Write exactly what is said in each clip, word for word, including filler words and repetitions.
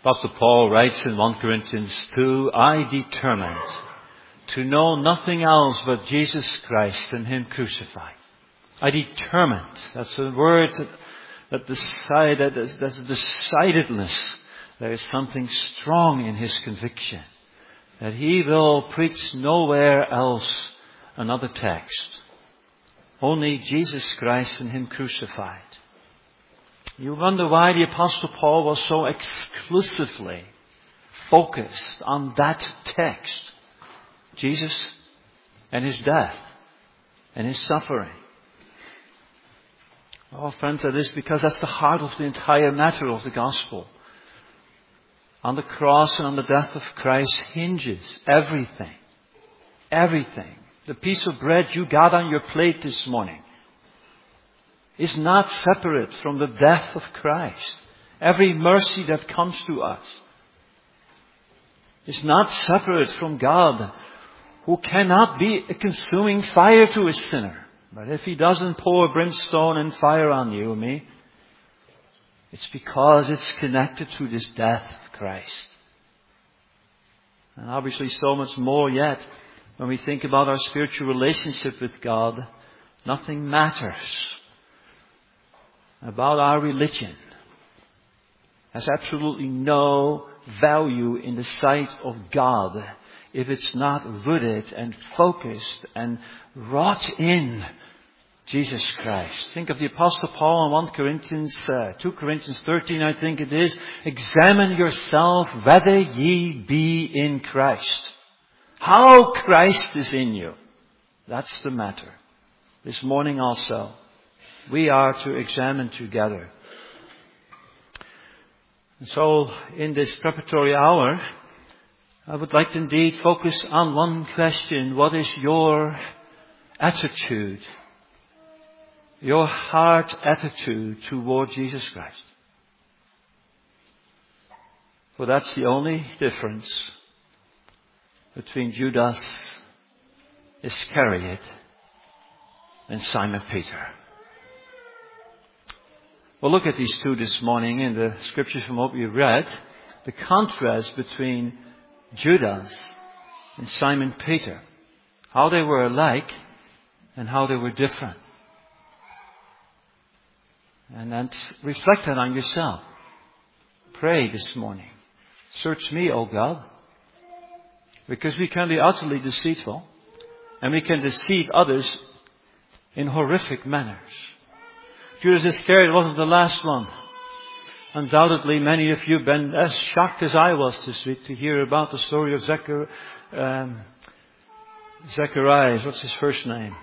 Apostle Paul writes in First Corinthians two, I determined to know nothing else but Jesus Christ and Him crucified. I determined. That's a word that, that decide, that is, that's a decidedness. There is something strong in his conviction that he will preach nowhere else another text. Only Jesus Christ and Him crucified. You wonder why the Apostle Paul was so exclusively focused on that text. Jesus and His death and His suffering. Oh, friends, that is because that's the heart of the entire matter of the gospel. On the cross and on the death of Christ hinges everything. Everything. The piece of bread you got on your plate this morning is not separate from the death of Christ. Every mercy that comes to us is not separate from God, who cannot be a consuming fire to a sinner. But if He doesn't pour brimstone and fire on you and me, it's because it's connected to this death of Christ. And obviously so much more yet, when we think about our spiritual relationship with God, nothing matters about our religion. Has absolutely no value in the sight of God if it's not rooted and focused and wrought in Jesus Christ. Think of the Apostle Paul in First Corinthians, uh, Second Corinthians thirteen, I think it is. Examine yourself whether ye be in Christ. How Christ is in you. That's the matter. This morning also, we are to examine together. And so, in this preparatory hour, I would like to indeed focus on one question. What is your attitude? Your heart attitude toward Jesus Christ? For that's the only difference between Judas Iscariot and Simon Peter. We'll look at these two this morning in the scriptures from what we read. The contrast between Judas and Simon Peter. How they were alike and how they were different. And then reflect that on yourself. Pray this morning. Search me, O God. Because we can be utterly deceitful. And we can deceive others in horrific manners. Judas Iscariot wasn't the last one. Undoubtedly, many of you have been as shocked as I was this week to hear about the story of Zechar, um, Zacharias. What's his first name?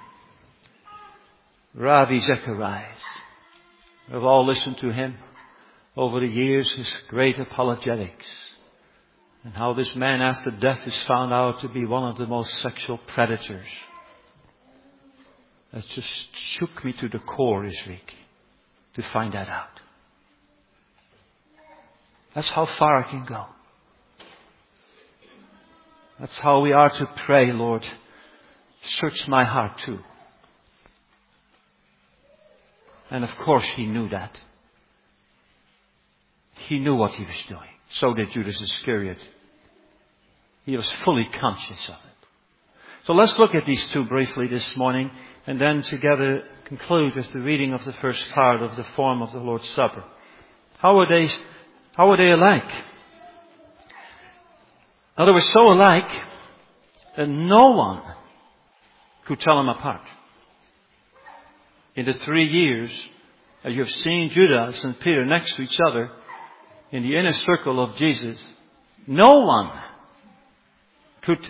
Ravi Zacharias. We've all listened to him over the years, his great apologetics. And how this man after death is found out to be one of the most sexual predators. That just shook me to the core this week to find that out. That's how far I can go. That's how we are to pray, Lord. Search my heart too. And of course He knew that. He knew what He was doing. So did Judas Iscariot. He was fully conscious of it. So let's look at these two briefly this morning and then together conclude with the reading of the first part of the form of the Lord's Supper. How were they, how were they alike? Now they were so alike that no one could tell them apart. In the three years that you have seen Judas and Peter next to each other in the inner circle of Jesus, no one could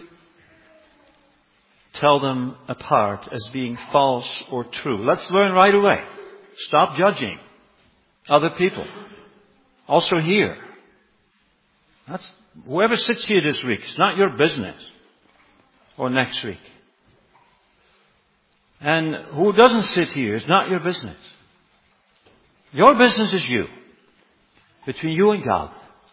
tell them apart as being false or true. Let's learn right away. Stop judging other people. Also here. That's, whoever sits here this week, it's not your business. Or next week. And who doesn't sit here is not your business. Your business is you. Between you and God.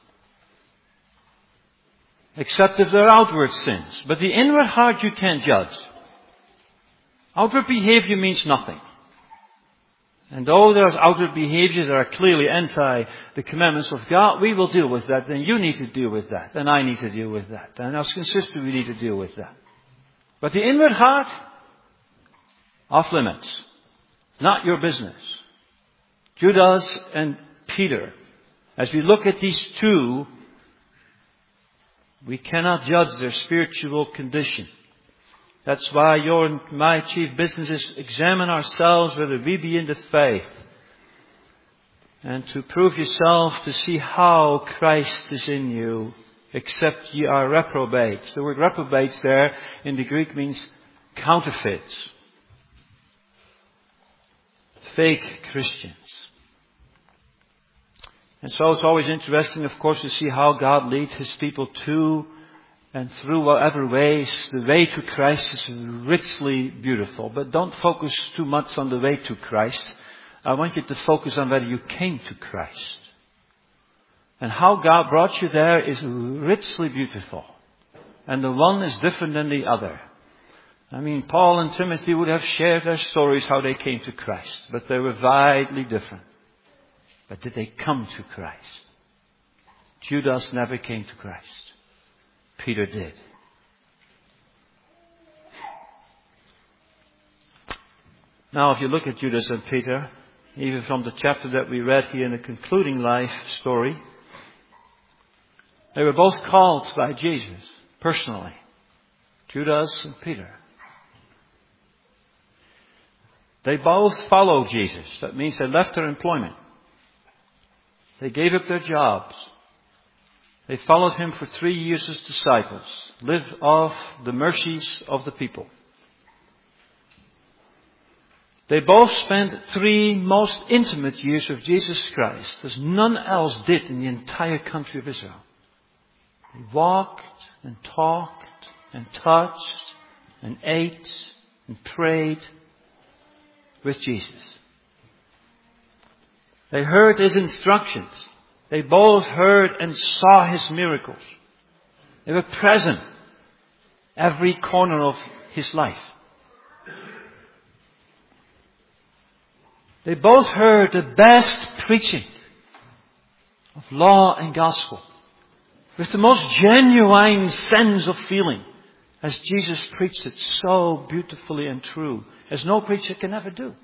Except if they're outward sins. But the inward heart you can't judge. Outward behavior means nothing. And though there's outer behaviors that are clearly anti the commandments of God, we will deal with that. Then you need to deal with that. And I need to deal with that. And as consistent, we need to deal with that. But the inward heart, off limits. Not your business. Judas and Peter. As we look at these two, we cannot judge their spiritual condition. That's why your and my chief business is examine ourselves whether we be in the faith. And to prove yourself to see how Christ is in you, except ye are reprobates. The word reprobates there in the Greek means counterfeits. Fake Christians. And so it's always interesting, of course, to see how God leads His people to and through whatever ways. The way to Christ is richly beautiful. But don't focus too much on the way to Christ. I want you to focus on whether you came to Christ. And how God brought you there is richly beautiful. And the one is different than the other. I mean, Paul and Timothy would have shared their stories how they came to Christ. But they were widely different. But did they come to Christ? Judas never came to Christ. Peter did. Now, if you look at Judas and Peter, even from the chapter that we read here in the concluding life story, they were both called by Jesus personally. Judas and Peter. They both followed Jesus. That means they left their employment. They gave up their jobs. They followed Him for three years as disciples. Lived off the mercies of the people. They both spent three most intimate years with Jesus Christ, as none else did in the entire country of Israel. They walked and talked and touched and ate and prayed with Jesus. They heard His instructions. They both heard and saw His miracles. They were present every corner of His life. They both heard the best preaching of law and gospel with the most genuine sense of feeling, as Jesus preached it so beautifully and true, as no preacher can ever do.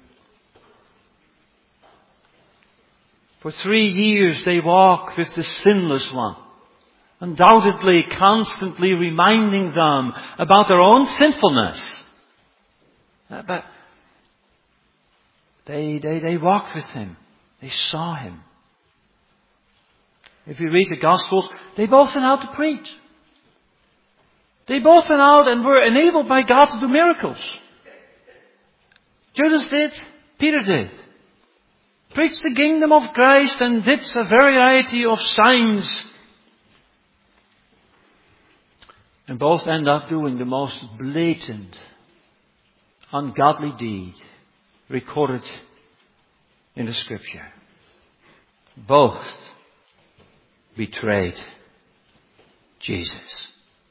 For three years they walked with the sinless one, undoubtedly constantly reminding them about their own sinfulness. But they, they, they walked with Him. They saw Him. If you read the Gospels, they both went out to preach. They both went out and were enabled by God to do miracles. Judas did. Peter did. Preached the kingdom of Christ and did a variety of signs. And both end up doing the most blatant, ungodly deed recorded in the Scripture. Both betrayed Jesus.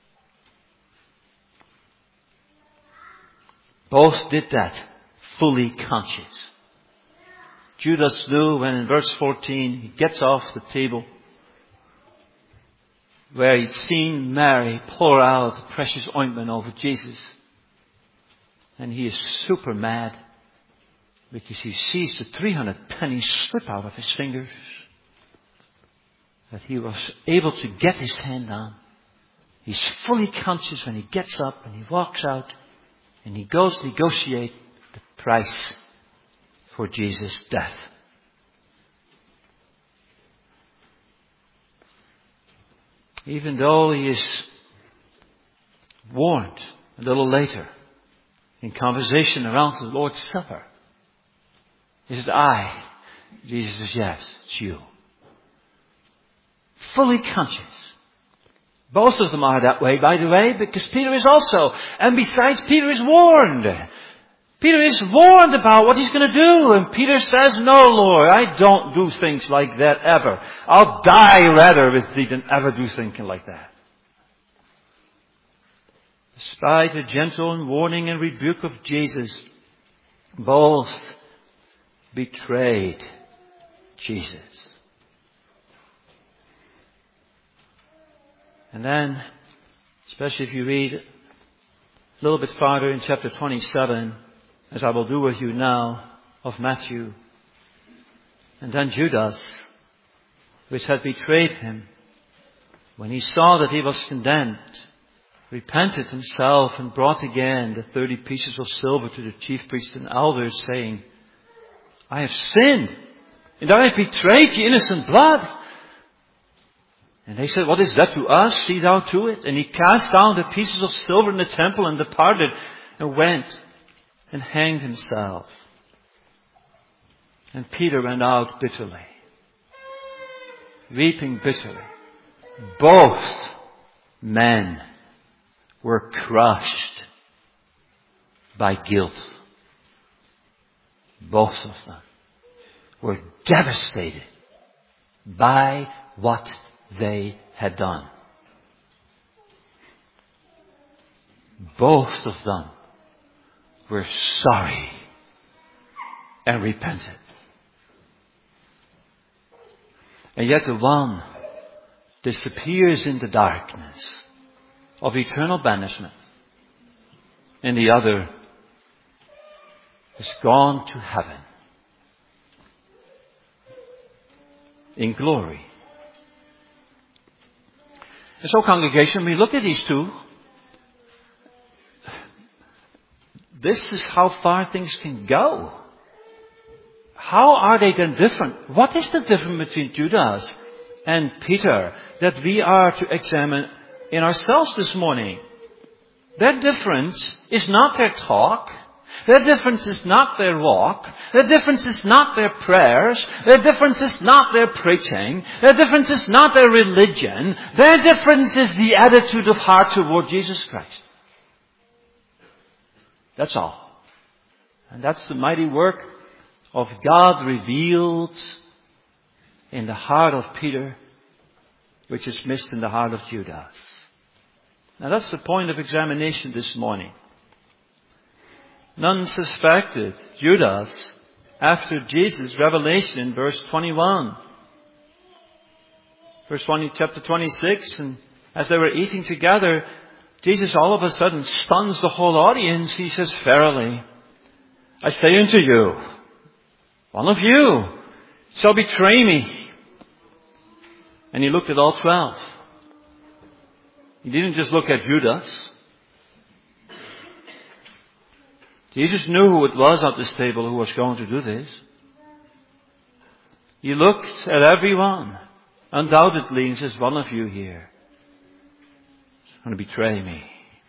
Both did that fully conscious. Judas knew when in verse fourteen he gets off the table where he'd seen Mary pour out the precious ointment over Jesus. And he is super mad because he sees the three hundred pennies slip out of his fingers that he was able to get his hand on. He's fully conscious when he gets up and he walks out and he goes to negotiate the price for Jesus' death. Even though he is warned a little later in conversation around the Lord's Supper. He says, I. Jesus says, yes, it's you. Fully conscious. Both of them are that way, by the way, because Peter is also. And besides, Peter is warned. Peter is warned about what he's going to do. And Peter says, no, Lord, I don't do things like that ever. I'll die rather with thee than ever do thinking like that. Despite the gentle warning and rebuke of Jesus, both betrayed Jesus. And then, especially if you read a little bit farther in chapter twenty-seven, as I will do with you now, of Matthew. And then Judas, which had betrayed him, when he saw that he was condemned, repented himself and brought again the thirty pieces of silver to the chief priests and elders, saying, I have sinned, and I have betrayed the innocent blood. And they said, what is that to us? See thou to it. And he cast down the pieces of silver in the temple and departed and went and hanged himself. And Peter went out bitterly, weeping bitterly. Both men were crushed by guilt. Both of them were devastated by what they had done. Both of them were sorry and repented. And yet the one disappears in the darkness of eternal banishment, and the other is gone to heaven in glory. And so, congregation, we look at these two. This is how far things can go. How are they then different? What is the difference between Judas and Peter that we are to examine in ourselves this morning? Their difference is not their talk. Their difference is not their walk. Their difference is not their prayers. Their difference is not their preaching. Their difference is not their religion. Their difference is the attitude of heart toward Jesus Christ. That's all. And that's the mighty work of God revealed in the heart of Peter, which is missed in the heart of Judas. Now that's the point of examination this morning. None suspected Judas after Jesus' revelation in verse twenty-one. Verse twenty, chapter twenty-six, and as they were eating together, Jesus all of a sudden stuns the whole audience. He says, verily, I say unto you, one of you shall betray me. And he looked at all twelve. He didn't just look at Judas. Jesus knew who it was at this table who was going to do this. He looked at everyone, undoubtedly, and says, one of you here is going to betray me.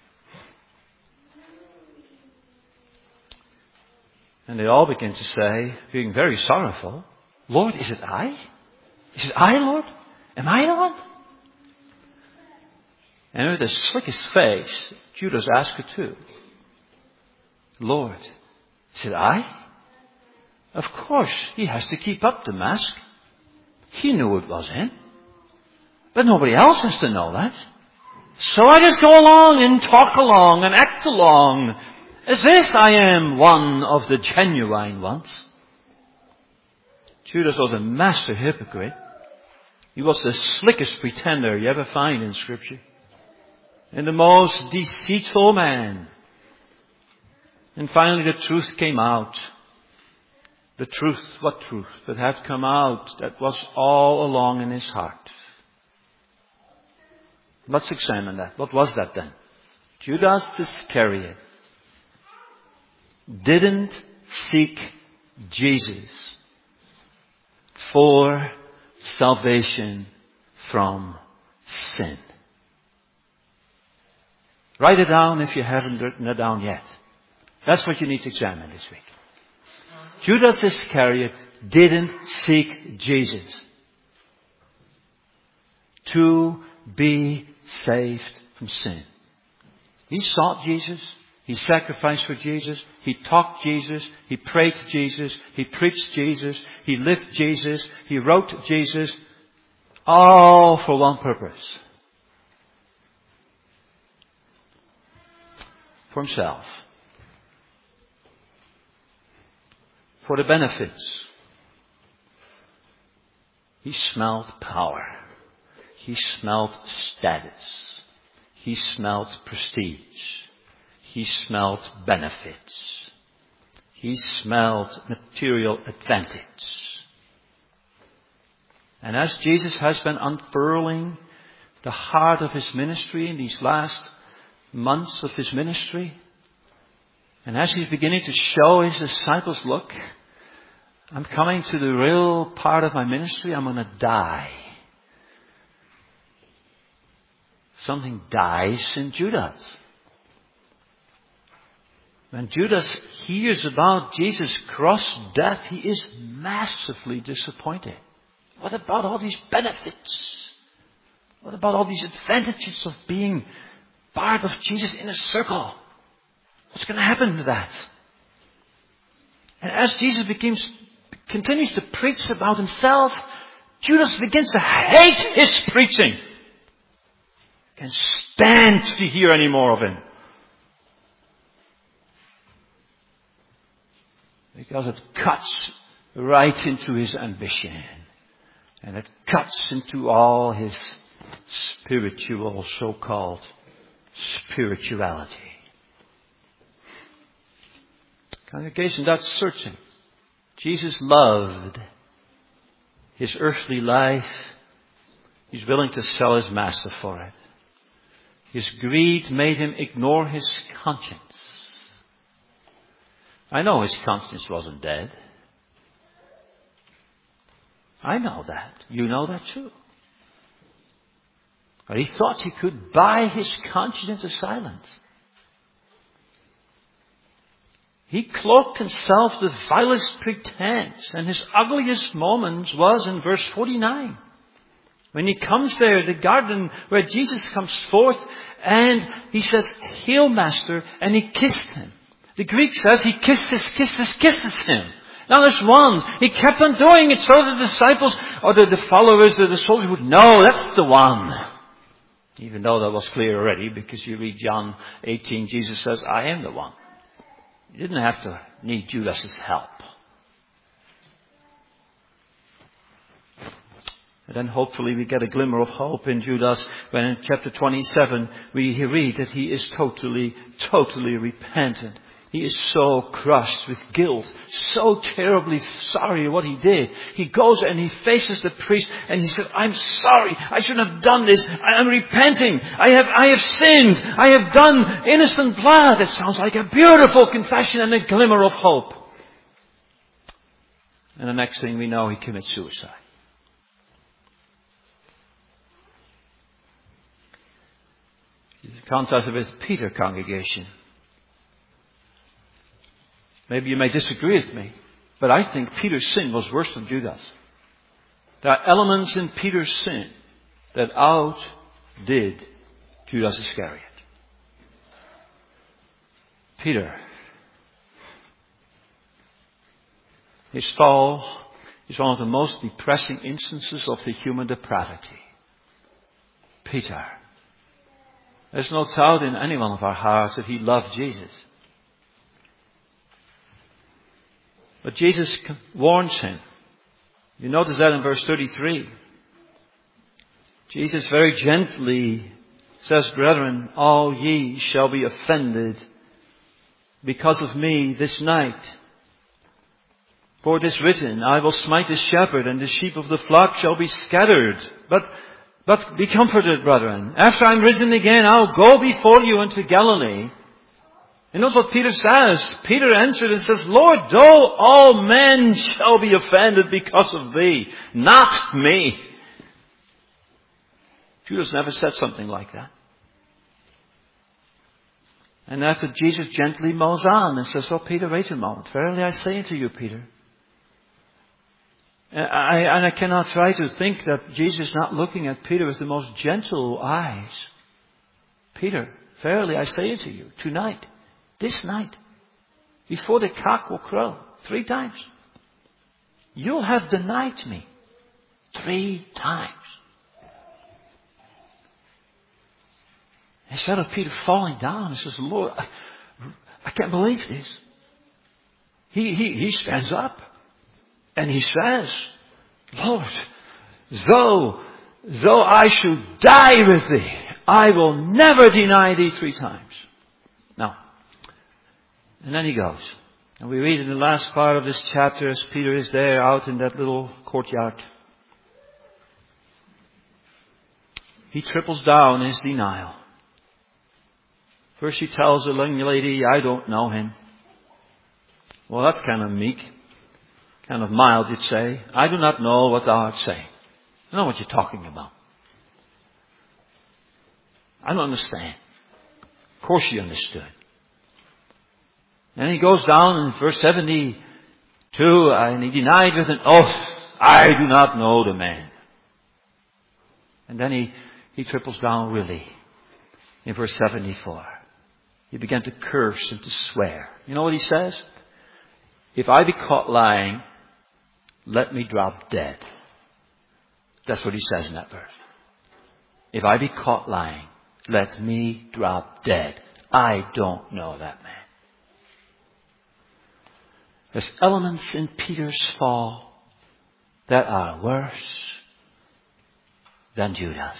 And they all began to say, being very sorrowful, Lord, is it I? Is it I, Lord? Am I the one? And with the slickest face, Judas asked it too. Lord, is it I? Of course, he has to keep up the mask. He knew it was him. But nobody else has to know that. So I just go along and talk along and act along as if I am one of the genuine ones. Judas was a master hypocrite. He was the slickest pretender you ever find in Scripture. And the most deceitful man. And finally the truth came out. The truth, what truth? That had come out, that was all along in his heart. Let's examine that. What was that then? Judas Iscariot didn't seek Jesus for salvation from sin. Write it down if you haven't written it down yet. That's what you need to examine this week. Judas Iscariot didn't seek Jesus to be saved from sin. He sought Jesus. He sacrificed for Jesus. He talked Jesus. He prayed to Jesus. He preached Jesus. He lived Jesus. He wrote Jesus. All for one purpose. For himself. for the benefits. He smelled power. He smelled status. He smelled prestige. He smelled benefits. He smelled material advantage. And as Jesus has been unfurling the heart of his ministry in these last months of his ministry, and as he's beginning to show his disciples, look, I'm coming to the real part of my ministry. I'm going to die. Something dies in Judas. When Judas hears about Jesus' cross death, he is massively disappointed. What about all these benefits? What about all these advantages of being part of Jesus' inner circle? What's going to happen to that? And as Jesus begins, continues to preach about himself, Judas begins to hate his preaching. Can't stand to hear any more of him. Because it cuts right into his ambition. And it cuts into all his spiritual, so-called spirituality. Congregation, that's searching. Jesus loved his earthly life. He's willing to sell his master for it. His greed made him ignore his conscience. I know his conscience wasn't dead. I know that. You know that too. But he thought he could buy his conscience into silence. He cloaked himself with vilest pretense, and his ugliest moment was in verse forty-nine. When he comes there, the garden where Jesus comes forth, and he says, "Hail, Master," and he kissed him. The Greek says he kisses, kisses, kisses him. Now there's one. He kept on doing it so the disciples or the, the followers or the soldiers would know that's the one. Even though that was clear already, because you read John eighteen, Jesus says, "I am the one." You didn't have to need Judas's help. And then hopefully we get a glimmer of hope in Judas when in chapter twenty-seven we read that he is totally, totally repentant. He is so crushed with guilt, so terribly sorry what he did. He goes and he faces the priest and he says, "I'm sorry. I shouldn't have done this. I am repenting. I have, I have sinned. I have done innocent blood." That sounds like a beautiful confession and a glimmer of hope. And the next thing we know, he commits suicide. Contrast it with Peter, congregation. Maybe you may disagree with me, but I think Peter's sin was worse than Judas. There are elements in Peter's sin that outdid Judas Iscariot. Peter, his fall is one of the most depressing instances of the human depravity. Peter. There's no doubt in any one of our hearts that he loved Jesus. But Jesus warns him. You notice that in verse thirty-three. Jesus very gently says, "Brethren, all ye shall be offended because of me this night. For it is written, I will smite the shepherd, and the sheep of the flock shall be scattered. But But be comforted, brethren. After I'm risen again, I'll go before you into Galilee." And notice what Peter says. Peter answered and says, "Lord, though all men shall be offended because of thee, not me." Judas never said something like that. And after Jesus gently mows on and says, "Oh, Peter, wait a moment. Verily I say unto you, Peter." And I, and I cannot try to think that Jesus is not looking at Peter with the most gentle eyes. "Peter, verily I say unto you, tonight, this night, before the cock will crow three times, you'll have denied me three times." Instead of Peter falling down, he says, "Lord, I, I can't believe this. he, he, he stands up and he says, Lord, though, though I should die with thee, I will never deny thee three times. Now, and then he goes. And we read in the last part of this chapter as Peter is there out in that little courtyard. He triples down his denial. First he tells the young lady, I don't know him. Well, that's kind of meek. Kind of mild, you'd say. I do not know what thou art saying. I don't know what you're talking about. I don't understand. Of course he understood. And he goes down in verse seventy-two, and he denied with an oath, I do not know the man. And then he, he triples down really in verse seventy-four. He began to curse and to swear. You know what he says? If I be caught lying, let me drop dead. That's what he says in that verse. If I be caught lying, let me drop dead. I don't know that man. There's elements in Peter's fall that are worse than Judas.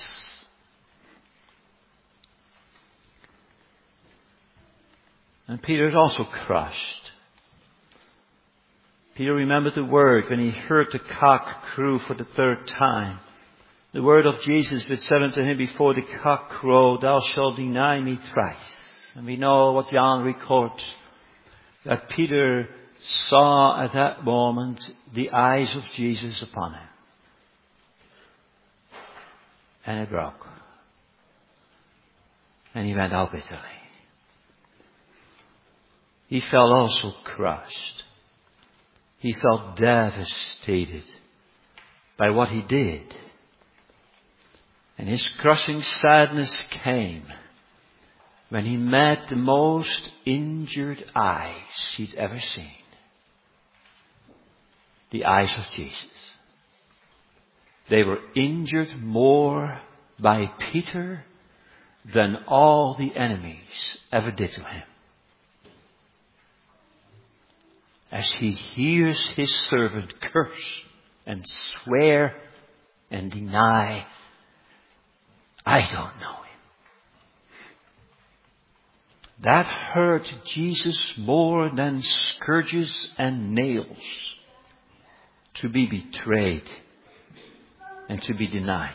And Peter is also crushed. Peter remembered the word when he heard the cock crew for the third time. The word of Jesus which said unto him before the cock crow, thou shalt deny me thrice. And we know what John records, that Peter saw at that moment the eyes of Jesus upon him. And it broke. And he went out bitterly. He felt also crushed. He felt devastated by what he did. And his crushing sadness came when he met the most injured eyes he'd ever seen. The eyes of Jesus. They were injured more by Peter than all the enemies ever did to him. As he hears his servant curse and swear and deny, I don't know him. That hurt Jesus more than scourges and nails. To be betrayed and to be denied.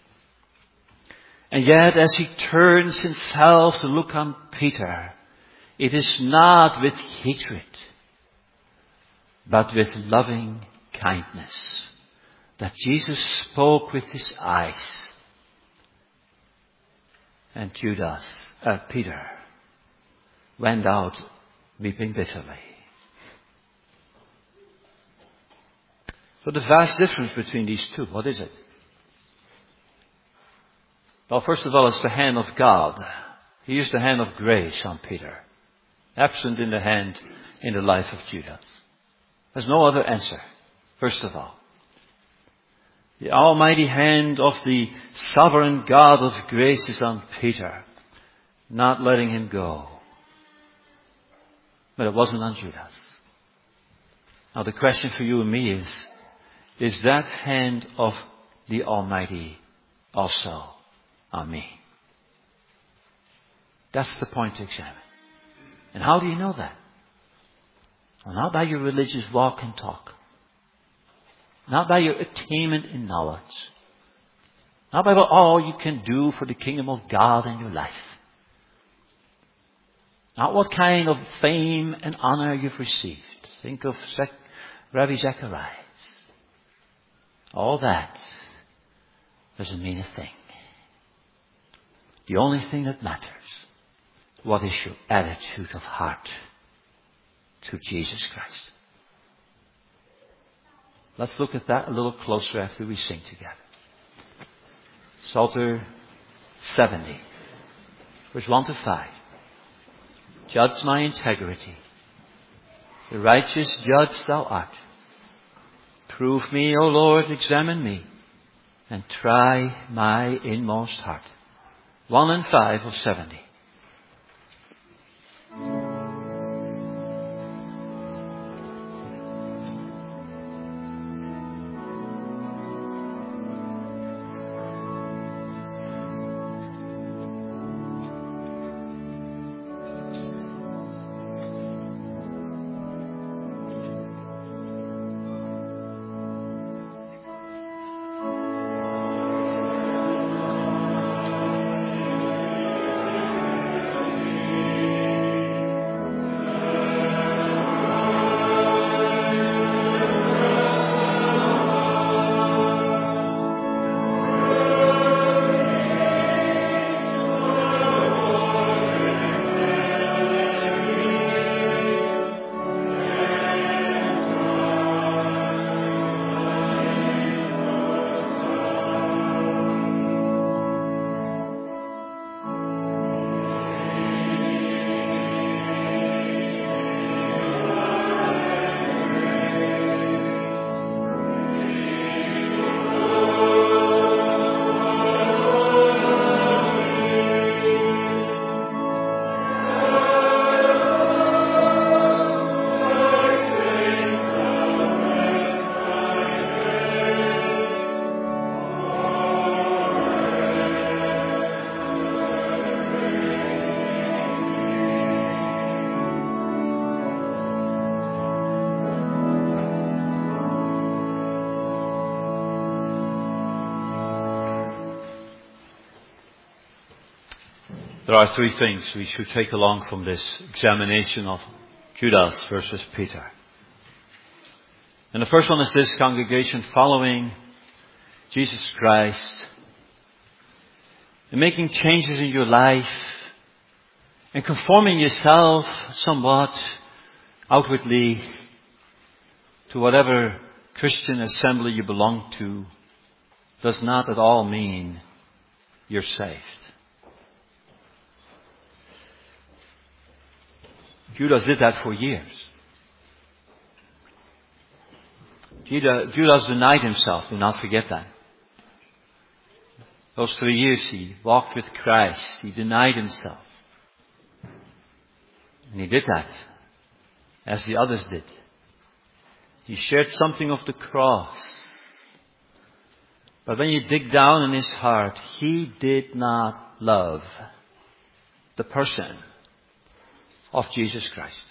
And yet as he turns himself to look on Peter, it is not with hatred, but with loving kindness that Jesus spoke with his eyes. And Judas, uh, Peter, went out weeping bitterly. So the vast difference between these two, what is it? Well, first of all, it's the hand of God. He used the hand of grace on Peter. Absent in the hand in the life of Judas. There's no other answer, first of all. The almighty hand of the sovereign God of grace is on Peter, not letting him go. But it wasn't on Judas. Now the question for you and me is, is that hand of the Almighty also on me? That's the point to examine. And how do you know that? Well, not by your religious walk and talk. Not by your attainment in knowledge. Not by what all you can do for the kingdom of God in your life. Not what kind of fame and honor you've received. Think of Zech- Rabbi Zechariah. All that doesn't mean a thing. The only thing that matters, what is your attitude of heart to Jesus Christ? Let's look at that a little closer after we sing together. Psalter seventy, verse one to five. Judge my integrity. The righteous judge thou art. Prove me, O Lord, examine me, and try my inmost heart. One and five of seventy. There are three things we should take along from this examination of Judas versus Peter. And the first one is this: congregation, following Jesus Christ and making changes in your life and conforming yourself somewhat outwardly to whatever Christian assembly you belong to does not at all mean you're saved. Judas did that for years. Judas denied himself. Do not forget that. Those three years he walked with Christ. He denied himself. And he did that as the others did. He shared something of the cross. But when you dig down in his heart, he did not love the person of Jesus Christ.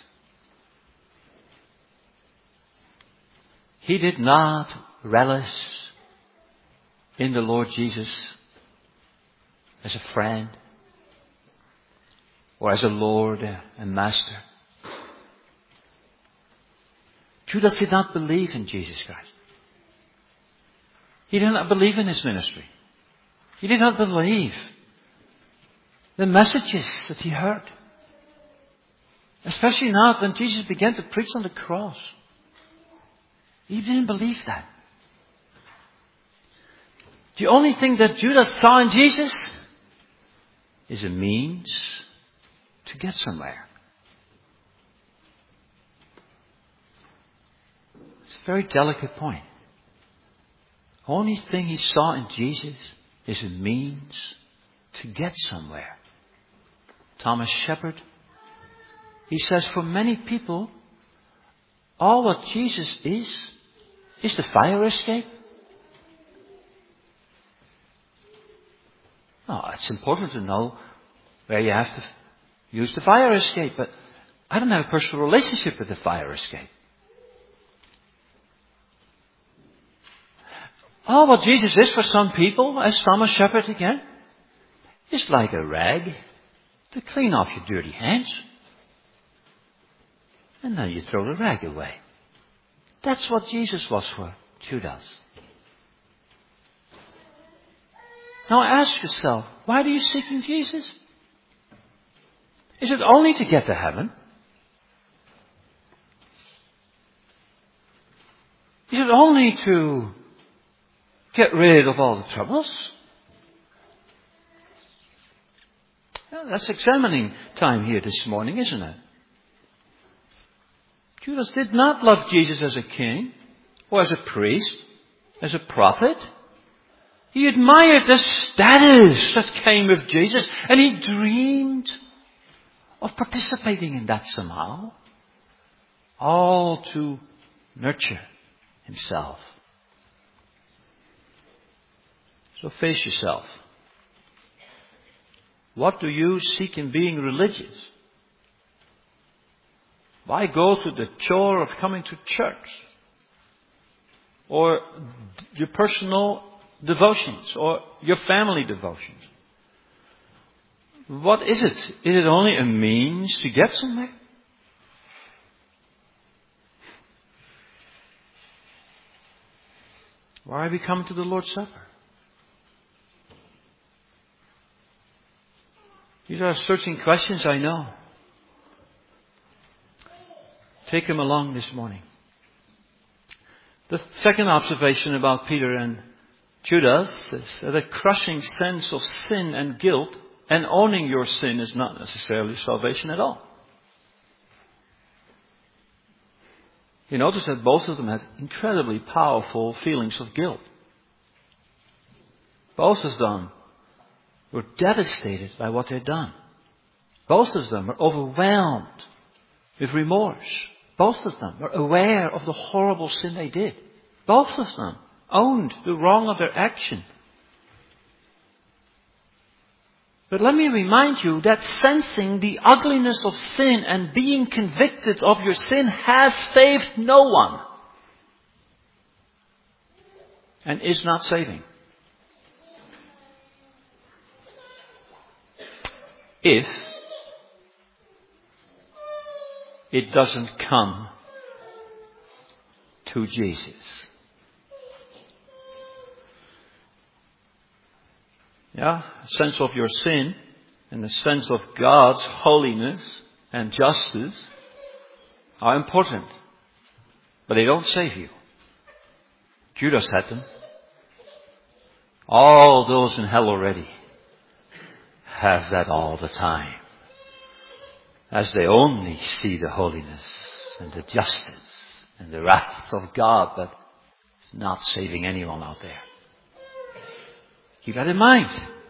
He did not relish in the Lord Jesus as a friend or as a Lord and Master. Judas did not believe in Jesus Christ. He did not believe in his ministry. He did not believe the messages that he heard. Especially now when Jesus began to preach on the cross. He didn't believe that. The only thing that Judas saw in Jesus is a means to get somewhere. It's a very delicate point. The only thing he saw in Jesus is a means to get somewhere. Thomas Shepard, he says, for many people, all what Jesus is, is the fire escape. Oh, it's important to know where you have to use the fire escape, but I don't have a personal relationship with the fire escape. Oh, what Jesus is for some people, as Thomas Shepard again, is like a rag to clean off your dirty hands. And then you throw the rag away. That's what Jesus was for Judas. Now ask yourself, why are you seeking Jesus? Is it only to get to heaven? Is it only to get rid of all the troubles? Well, that's examining time here this morning, isn't it? Judas did not love Jesus as a king, or as a priest, as a prophet. He admired the status that came with Jesus, and he dreamed of participating in that somehow, all to nurture himself. So face yourself. What do you seek in being religious? Why go through the chore of coming to church? Or your personal devotions? Or your family devotions? What is it? Is it only a means to get somewhere? Why are we coming to the Lord's Supper? These are searching questions, I know. Take them along this morning. The second observation about Peter and Judas is that a crushing sense of sin and guilt and owning your sin is not necessarily salvation at all. You notice that both of them had incredibly powerful feelings of guilt. Both of them were devastated by what they'd done. Both of them were overwhelmed with remorse. Both of them were aware of the horrible sin they did. Both of them owned the wrong of their action. But let me remind you that sensing the ugliness of sin and being convicted of your sin has saved no one. And is not saving. if it doesn't come to Jesus. Yeah, a sense of your sin and a sense of God's holiness and justice are important. But they don't save you. Judas had them. All those in hell already have that all the time, as they only see the holiness and the justice and the wrath of God, but it's not saving anyone out there. Keep that in mind.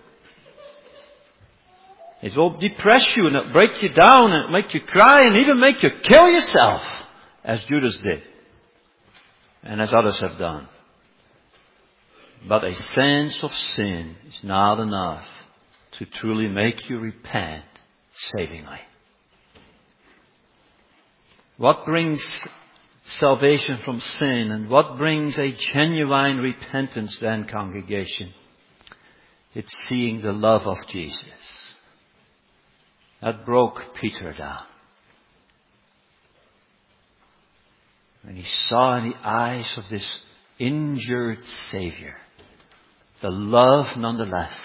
It will depress you and it'll break you down and make you cry and even make you kill yourself, as Judas did and as others have done. But a sense of sin is not enough to truly make you repent savingly. What brings salvation from sin and what brings a genuine repentance then, congregation? It's seeing the love of Jesus. That broke Peter down. When he saw in the eyes of this injured Savior the love nonetheless.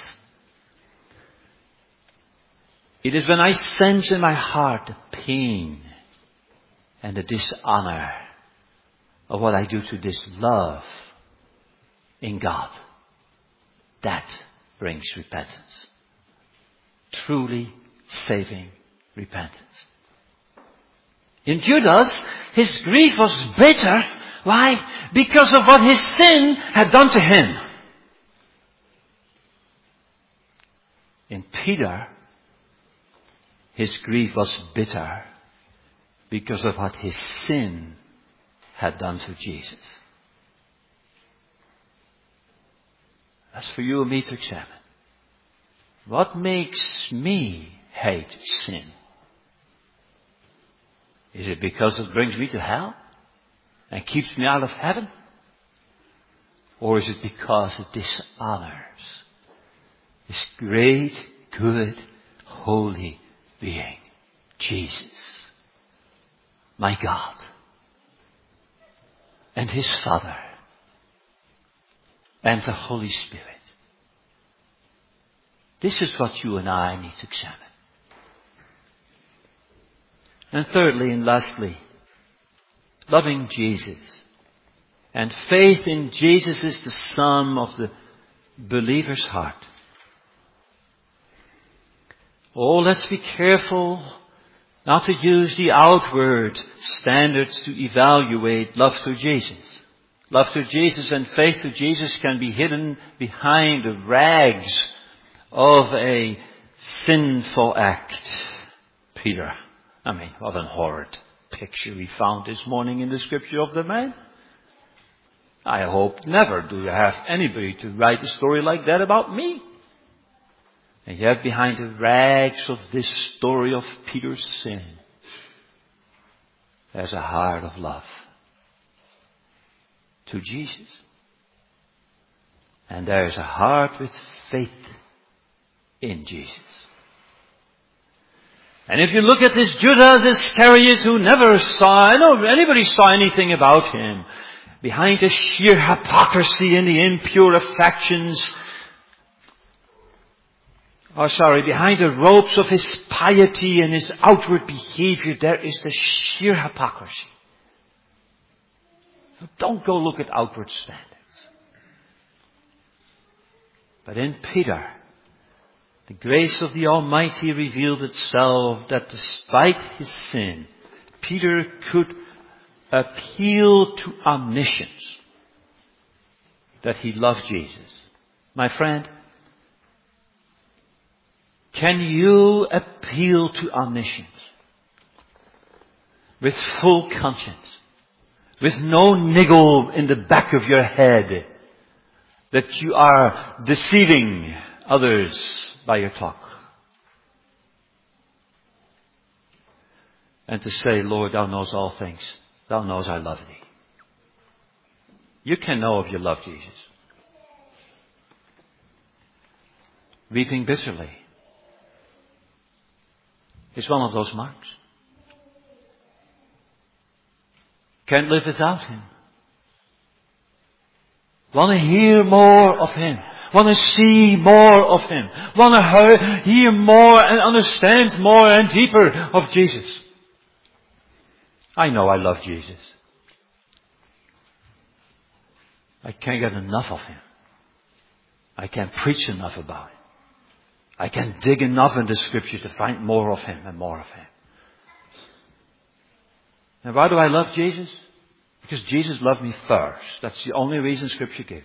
It is when I sense in my heart the pain and the dishonor of what I do to this love in God, that brings repentance. Truly saving repentance. In Judas, his grief was bitter. Why? Because of what his sin had done to him. In Peter, his grief was bitter because of what his sin had done to Jesus. That's for you and me to examine. What makes me hate sin? Is it because it brings me to hell and keeps me out of heaven? Or is it because it dishonors this great, good, holy being, Jesus, my God, and His Father, and the Holy Spirit? This is what you and I need to examine. And thirdly and lastly, loving Jesus. And faith in Jesus is the sum of the believer's heart. Oh, let's be careful not to use the outward standards to evaluate love to Jesus. Love to Jesus and faith to Jesus can be hidden behind the rags of a sinful act. Peter, I mean, what an horrid picture we found this morning in the scripture of the man. I hope never do I have anybody to write a story like that about me. And yet behind the rags of this story of Peter's sin, there's a heart of love to Jesus. And there is a heart with faith in Jesus. And if you look at this Judas Iscariot who never saw, I know anybody saw anything about him, behind the sheer hypocrisy and the impure affections, oh sorry, behind the ropes of his piety and his outward behavior, there is the sheer hypocrisy. So don't go look at outward standards. But in Peter, the grace of the Almighty revealed itself that despite his sin, Peter could appeal to omniscience, that he loved Jesus. My friend, can you appeal to omniscience with full conscience, with no niggle in the back of your head that you are deceiving others by your talk? And to say, Lord, Thou knows all things. Thou knows I love Thee. You can know if you love Jesus. Weeping bitterly. is one of those marks. Can't live without Him. Want to hear more of Him. Want to see more of Him. Want to hear more and understand more and deeper of Jesus. I know I love Jesus. I can't get enough of Him. I can't preach enough about Him. I can't dig enough in the Scripture to find more of Him and more of Him. And why do I love Jesus? Because Jesus loved me first. That's the only reason Scripture gives.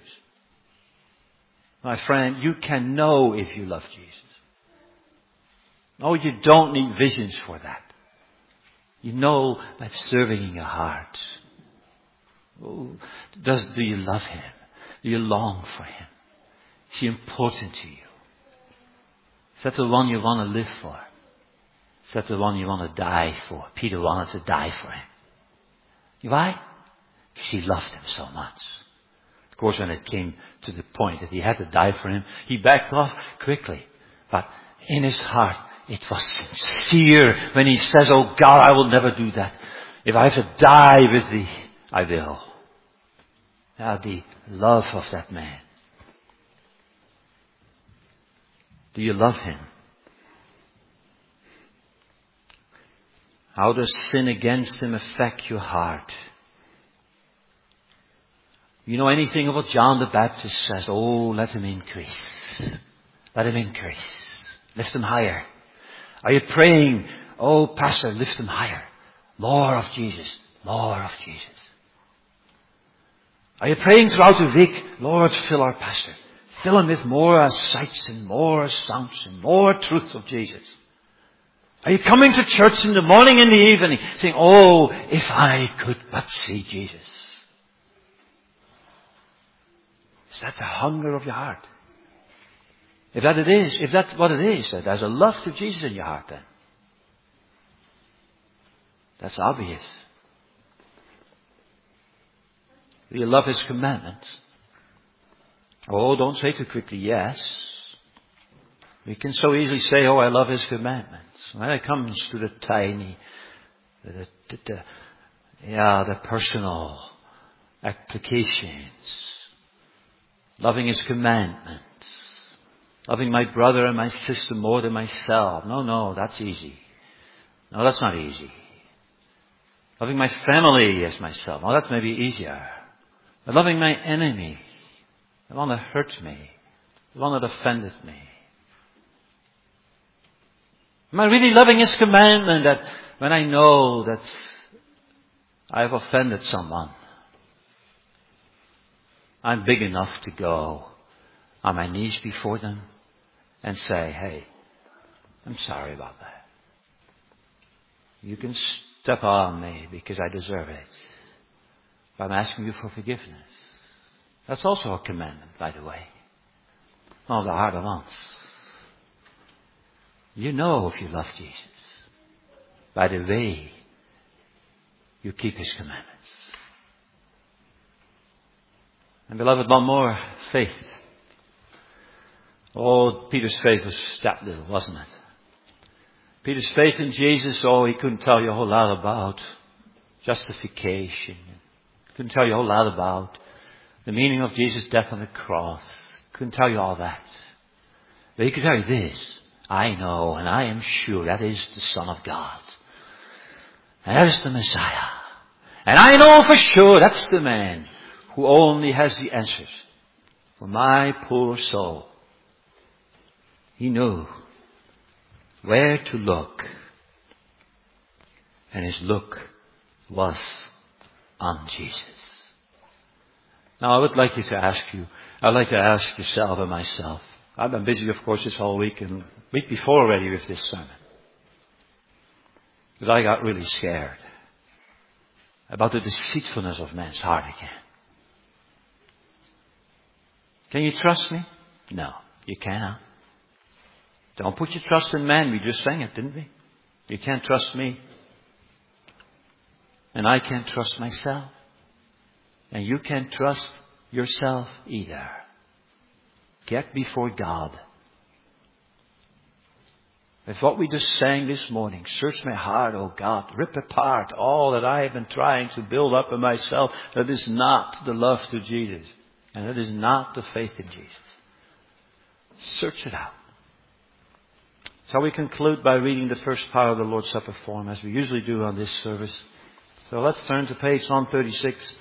My friend, you can know if you love Jesus. No, you don't need visions for that. You know by serving in your heart. Oh, does, do you love Him? Do you long for Him? Is He important to you? Is that the one you want to live for? Is that the one you want to die for? Peter wanted to die for Him. Why? Because he loved Him so much. Of course, when it came to the point that he had to die for Him, he backed off quickly. But in his heart, it was sincere when he says, "Oh God, I will never do that. If I have to die with Thee, I will." Now the love of that man. Do you love Him? How does sin against Him affect your heart? You know anything of what John the Baptist says? Oh, let Him increase. Let Him increase. Lift Him higher. Are you praying, "Oh, Pastor, lift Him higher. More of Jesus. More of Jesus." Are you praying throughout the week, "Lord, fill our pastor. Fill him with more sights and more sounds and more truth of Jesus." Are you coming to church in the morning and the evening saying, "Oh, if I could but see Jesus." Is that the hunger of your heart? If that it is, if that's what it is, that there's a love to Jesus in your heart then. That's obvious. Do you love His commandments? Oh, don't say too quickly yes. We can so easily say, "Oh, I love His commandments." When it comes to the tiny, the, the, the yeah, the personal applications, loving His commandments, loving my brother and my sister more than myself. No, no, that's easy. No, that's not easy. Loving my family as myself. Oh, that's maybe easier. But loving my enemy, the one that hurt me, the one that offended me. Am I really loving His commandment that when I know that I have offended someone, I'm big enough to go on my knees before them and say, "Hey, I'm sorry about that. You can step on me because I deserve it. But I'm asking you for forgiveness." That's also a commandment, by the way. Of the heart of wants. You know if you love Jesus by the way you keep His commandments. And beloved, one more, faith. Oh, Peter's faith was that little, wasn't it? Peter's faith in Jesus, oh, he couldn't tell you a whole lot about justification. He couldn't tell you a whole lot about the meaning of Jesus' death on the cross. He couldn't tell you all that. But he could tell you this. I know and I am sure that is the Son of God. And that is the Messiah. And I know for sure that's the man who only has the answers for my poor soul. He knew where to look. And his look was on Jesus. Now I would like you to ask you, I'd like to ask yourself and myself. I've been busy, of course, this whole week and week before already with this sermon. Because I got really scared about the deceitfulness of man's heart again. Can you trust me? No, you cannot. Don't put your trust in man. We just sang it, didn't we? You can't trust me. And I can't trust myself. And you can't trust yourself either. Get before God. With what we just sang this morning, search my heart, O God, rip apart all that I have been trying to build up in myself that is not the love to Jesus and that is not the faith in Jesus. Search it out. Shall we conclude by reading the first part of the Lord's Supper form as we usually do on this service? So let's turn to page one thirty-six.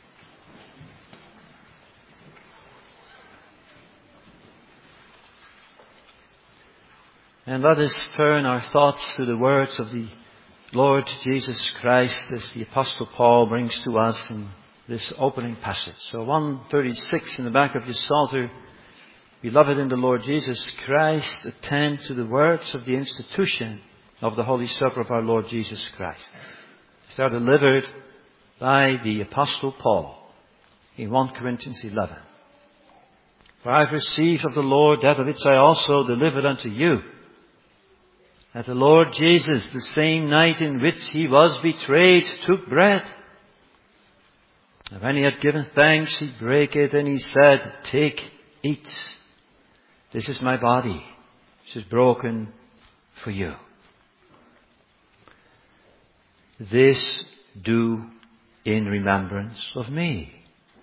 And let us turn our thoughts to the words of the Lord Jesus Christ as the Apostle Paul brings to us in this opening passage. So one thirty-six in the back of your psalter. Beloved in the Lord Jesus Christ, attend to the words of the institution of the Holy Supper of our Lord Jesus Christ. These are delivered by the Apostle Paul in First Corinthians eleven. For I have received of the Lord that of which I also delivered unto you, that the Lord Jesus, the same night in which he was betrayed, took bread. And when he had given thanks, he brake it, and he said, Take, eat. This is my body, which is broken for you. This do in remembrance of me.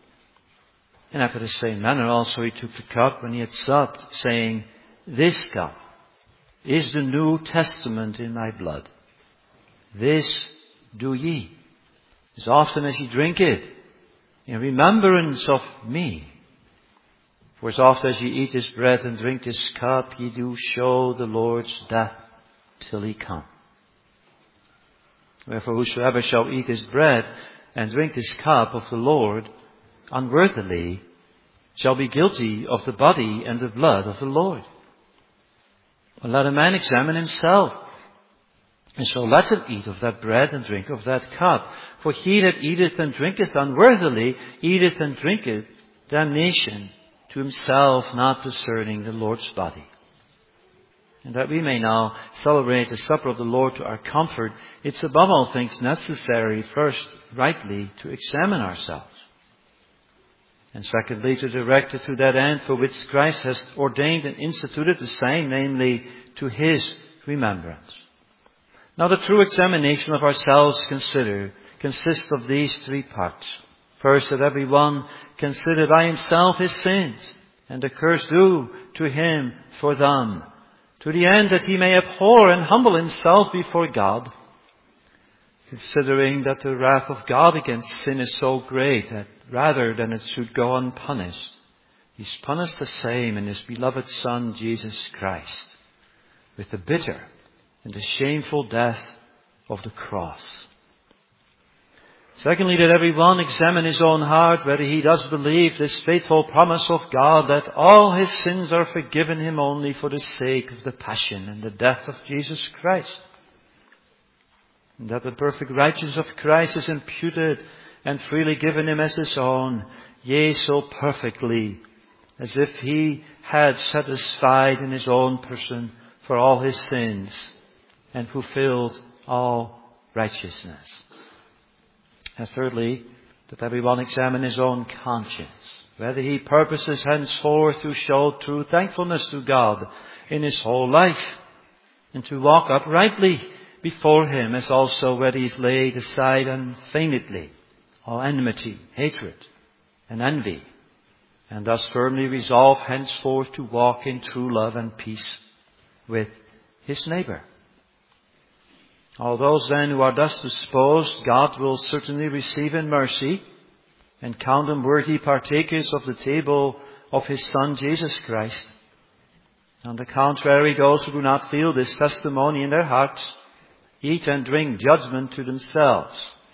And after the same manner also he took the cup when he had supped, saying, This cup is the New Testament in my blood. This do ye, as often as ye drink it, in remembrance of me. For as often as ye eat this bread and drink this cup, ye do show the Lord's death till he come. Wherefore whosoever shall eat this bread and drink this cup of the Lord unworthily shall be guilty of the body and the blood of the Lord. Well, let a man examine himself, and so let him eat of that bread and drink of that cup. For he that eateth and drinketh unworthily eateth and drinketh damnation to himself, not discerning the Lord's body. And that we may now celebrate the supper of the Lord to our comfort, it's above all things necessary first rightly to examine ourselves. And secondly, to direct it to that end for which Christ has ordained and instituted the same, namely to his remembrance. Now the true examination of ourselves consider consists of these three parts. First, that every one consider by himself his sins, and the curse due to him for them, to the end that he may abhor and humble himself before God, considering that the wrath of God against sin is so great that rather than it should go unpunished, he's punished the same in his beloved Son, Jesus Christ, with the bitter and the shameful death of the cross. Secondly, that every one examine his own heart, whether he does believe this faithful promise of God that all his sins are forgiven him only for the sake of the passion and the death of Jesus Christ. And that the perfect righteousness of Christ is imputed and freely given him as his own, yea, so perfectly, as if he had satisfied in his own person for all his sins and fulfilled all righteousness. And thirdly, that everyone examine his own conscience, whether he purposes henceforth to show true thankfulness to God in his whole life, and to walk uprightly before him, as also whether he's laid aside unfeignedly all enmity, hatred, and envy, and thus firmly resolve henceforth to walk in true love and peace with his neighbor. All those then who are thus disposed, God will certainly receive in mercy and count them worthy partakers of the table of his Son, Jesus Christ. On the contrary, those who do not feel this testimony in their hearts eat and drink judgment to themselves.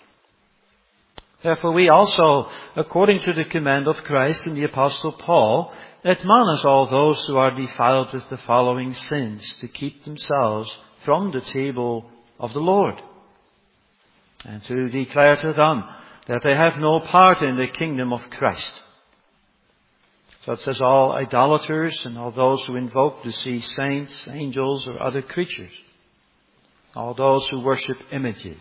Therefore we also, according to the command of Christ and the Apostle Paul, admonish all those who are defiled with the following sins to keep themselves from the table of the Lord, and to declare to them that they have no part in the kingdom of Christ, such as all idolaters and all those who invoke to see saints, angels, or other creatures, all those who worship images,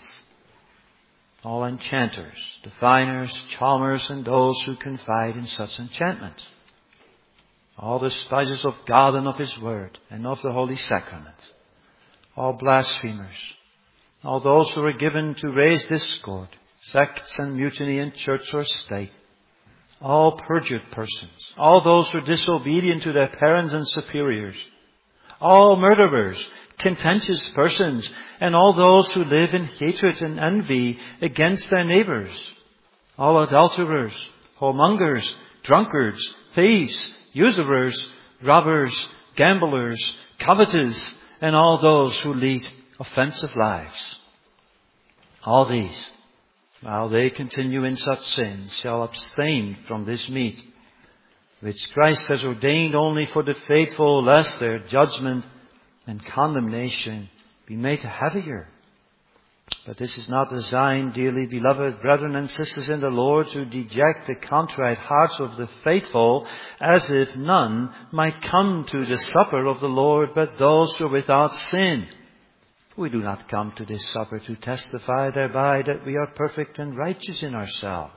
all enchanters, diviners, charmers, and those who confide in such enchantments, all despisers of God and of his word and of the holy sacraments, all blasphemers, all those who are given to raise discord, sects and mutiny in church or state, all perjured persons, all those who are disobedient to their parents and superiors, all murderers, contentious persons, and all those who live in hatred and envy against their neighbors, all adulterers, whoremongers, drunkards, thieves, usurers, robbers, gamblers, covetous, and all those who lead offensive lives. All these, while they continue in such sins, shall abstain from this meat, which Christ has ordained only for the faithful, lest their judgment and condemnation be made heavier. But this is not designed, dearly beloved brethren and sisters in the Lord, to deject the contrite hearts of the faithful, as if none might come to the supper of the Lord, but those who are without sin. We do not come to this supper to testify thereby that we are perfect and righteous in ourselves.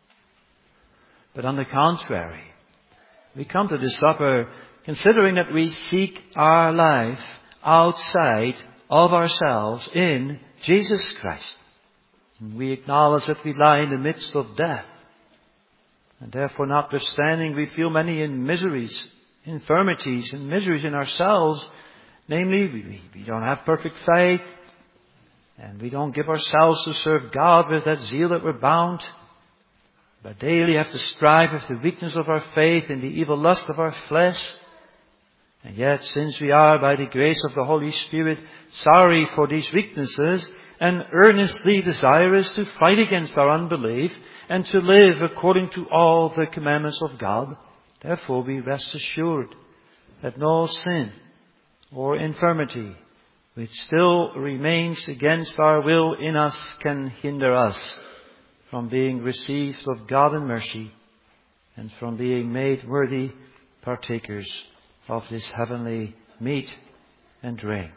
But on the contrary, we come to this supper considering that we seek our life outside of ourselves in Jesus Christ. And we acknowledge that we lie in the midst of death. And therefore, notwithstanding, we feel many in miseries, infirmities and miseries in ourselves. Namely, we, we don't have perfect faith, and we don't give ourselves to serve God with that zeal that we're bound, but daily have to strive with the weakness of our faith and the evil lust of our flesh. And yet, since we are, by the grace of the Holy Spirit, sorry for these weaknesses and earnestly desirous to fight against our unbelief and to live according to all the commandments of God, therefore we rest assured that no sin or infirmity which still remains against our will in us can hinder us from being received of God in mercy and from being made worthy partakers of this heavenly meat and drink.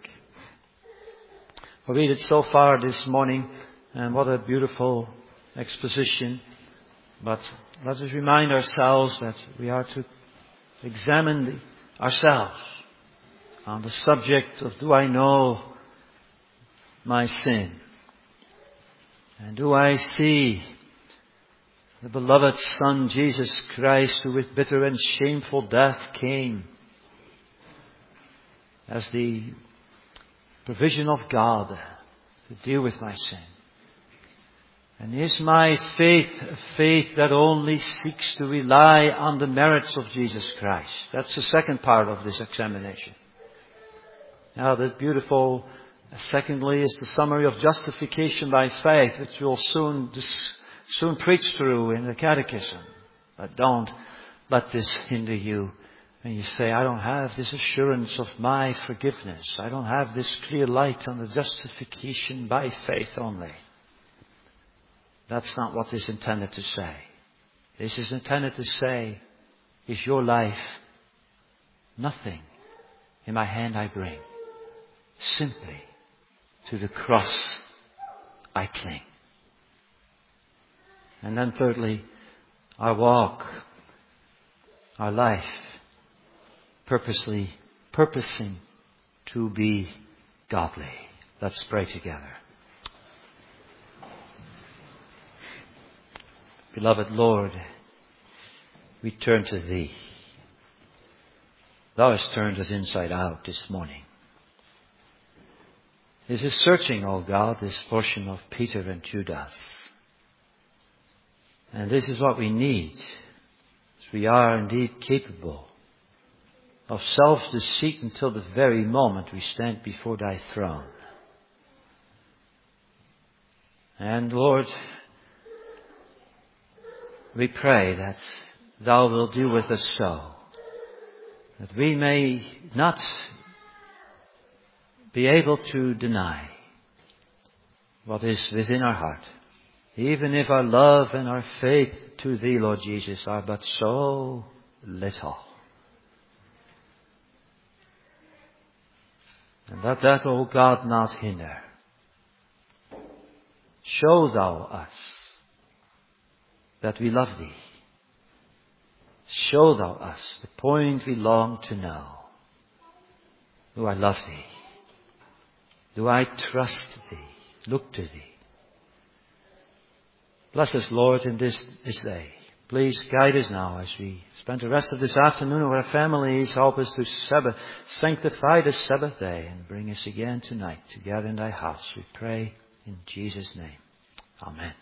We read it so far this morning, and what a beautiful exposition. But let us remind ourselves that we are to examine ourselves on the subject of, do I know my sin? And do I see the beloved Son, Jesus Christ, who with bitter and shameful death came as the provision of God to deal with my sin? And is my faith a faith that only seeks to rely on the merits of Jesus Christ? That's the second part of this examination. Now, that beautiful, secondly, is the summary of justification by faith, which we'll soon, soon preach through in the Catechism. But don't let this hinder you. And you say, I don't have this assurance of my forgiveness. I don't have this clear light on the justification by faith only. That's not what this is intended to say. This is intended to say, is your life nothing in my hand I bring? Simply to the cross I cling. And then thirdly, our walk, our life, purposely, purposing to be godly. Let's pray together. Beloved Lord, we turn to Thee. Thou hast turned us inside out this morning. This is searching, O God, this portion of Peter and Judas. And this is what we need. We are indeed capable of self-deceit until the very moment we stand before Thy throne. And Lord, we pray that Thou wilt do with us so, that we may not be able to deny what is within our heart, even if our love and our faith to Thee, Lord Jesus, are but so little. And let that, O God, not hinder. Show Thou us that we love Thee. Show Thou us the point we long to know. Do I love Thee? Do I trust Thee? Look to Thee. Bless us, Lord, in this, this day. Please guide us now as we spend the rest of this afternoon with our families. Help us to Sabbath, sanctify the Sabbath day and bring us again tonight together in Thy house. We pray in Jesus' name. Amen.